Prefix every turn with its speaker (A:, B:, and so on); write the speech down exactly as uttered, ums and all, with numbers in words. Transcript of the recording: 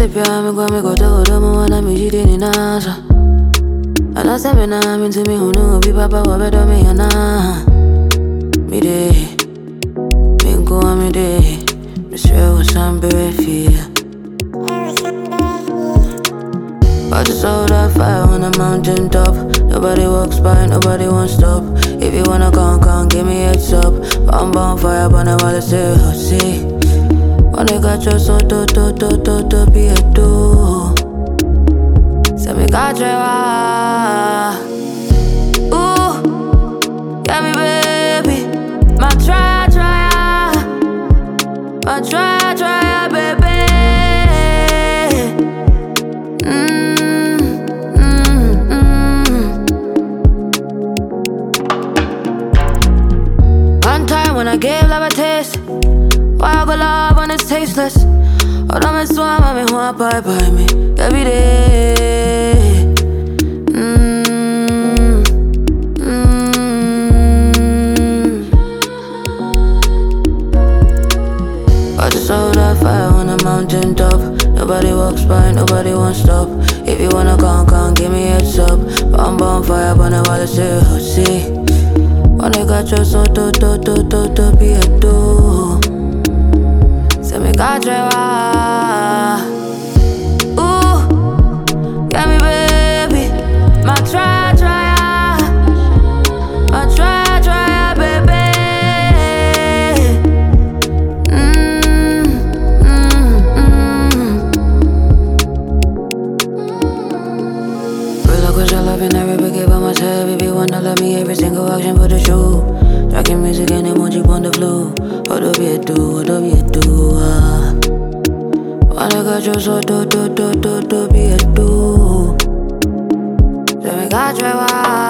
A: pia mi kwa mi kote kote mo wana mi jide ni nasa. Ana se me na mi tu mi hunu bi papa wa bedo mi yana. Mi de, mi nko wa mi de. Mi swear wa sambe feel. I just saw that fire on the mountain top. Nobody walks by, nobody won't stop. If you wanna come, come, give me heads up. I'm on fire, but I wanna say, oh, see. When I got your so to to to to to be a do. Say me got you, ooh, yeah me baby, my try try, my try try baby. When I gave love a taste, why I go love when it's tasteless? All I'm swam, I'm in one pie by me every day. Mm, mm. I just saw that fire on the mountain top. Nobody walks by, nobody won't stop. If you wanna come, come, give me heads up. I'm on fire, but I wanna say, oh, see. When I got your so to to to to to be a do. Say me got you, ooh, yeah me baby, my try try, my try try baby. Mm, mm, mm. Feel like I love in every big give on myself. If you wanna love me, every single action for the show. Tracking music and emoji on the flow. What do we do? What do we do? Ah, when I got you so do do do do do be a do. Say me got you. Ah.